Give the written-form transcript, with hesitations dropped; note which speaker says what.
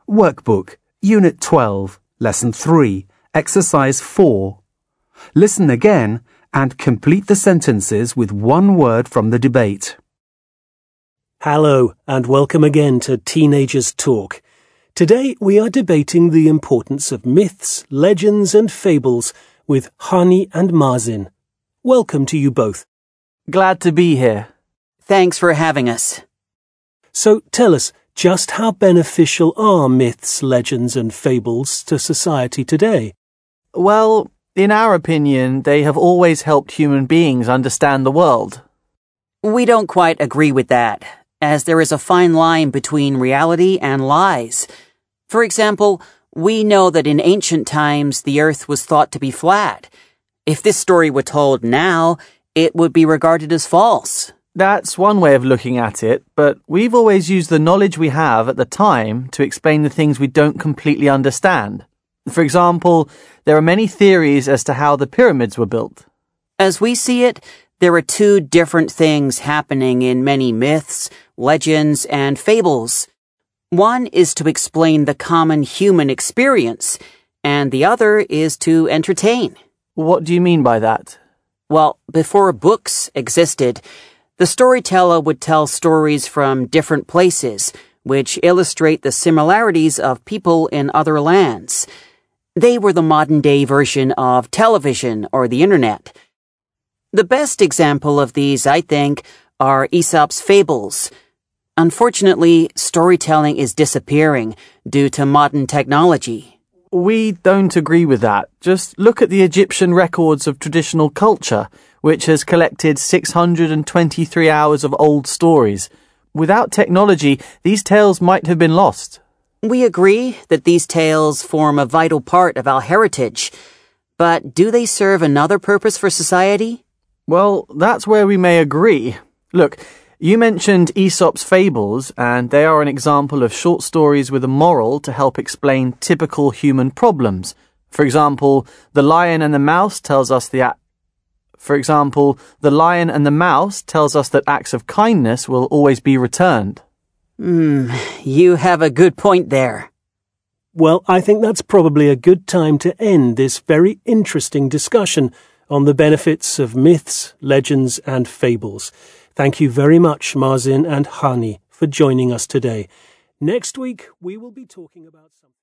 Speaker 1: Workbook, Unit 12, Lesson 3, Exercise 4. Listen again and complete the sentences with one word from the debate.
Speaker 2: Hello and welcome again to Teenagers Talk. Today we are debating the importance of myths, legends and fables with Hani and Marzin. Welcome to you both.
Speaker 3: Glad to be here.
Speaker 4: Thanks for having us.
Speaker 2: So tell us, just how beneficial are myths, legends and fables to society today?
Speaker 3: Well, in our opinion, they have always helped human beings understand the world.
Speaker 4: We don't quite agree with that, as there is a fine line between reality and lies. For example, we know that in ancient times the earth was thought to be flat. If this story were told now, it would be regarded as false.
Speaker 3: That's one way of looking at it, but we've always used the knowledge we have at the time to explain the things we don't completely understand. For example, there are many theories as to how the pyramids were built.
Speaker 4: As we see it, there are two different things happening in many myths, legends, and fables. One is to explain the common human experience, and the other is to entertain.
Speaker 3: What do you mean by that?
Speaker 4: Well, before books existed, the storyteller would tell stories from different places, which illustrate the similarities of people in other lands. They were the modern-day version of television or the internet. The best example of these, I think, are Aesop's fables. Unfortunately, storytelling is disappearing due to modern technology.
Speaker 3: We don't agree with that. Just look at the Egyptian records of traditional culture, which has collected 623 hours of old stories. Without technology, these tales might have been lost.
Speaker 4: We agree that these tales form a vital part of our heritage, but do they serve another purpose for society?
Speaker 3: Well, that's where we may agree. Look, you mentioned Aesop's fables, and they are an example of short stories with a moral to help explain typical human problems. For example, The Lion and the Mouse tells us that acts of kindness will always be returned.
Speaker 4: You have a good point there.
Speaker 2: Well, I think that's probably a good time to end this very interesting discussion on the benefits of myths, legends and fables. Thank you very much, Marzin and Hani, for joining us today. Next week, we will be talking about something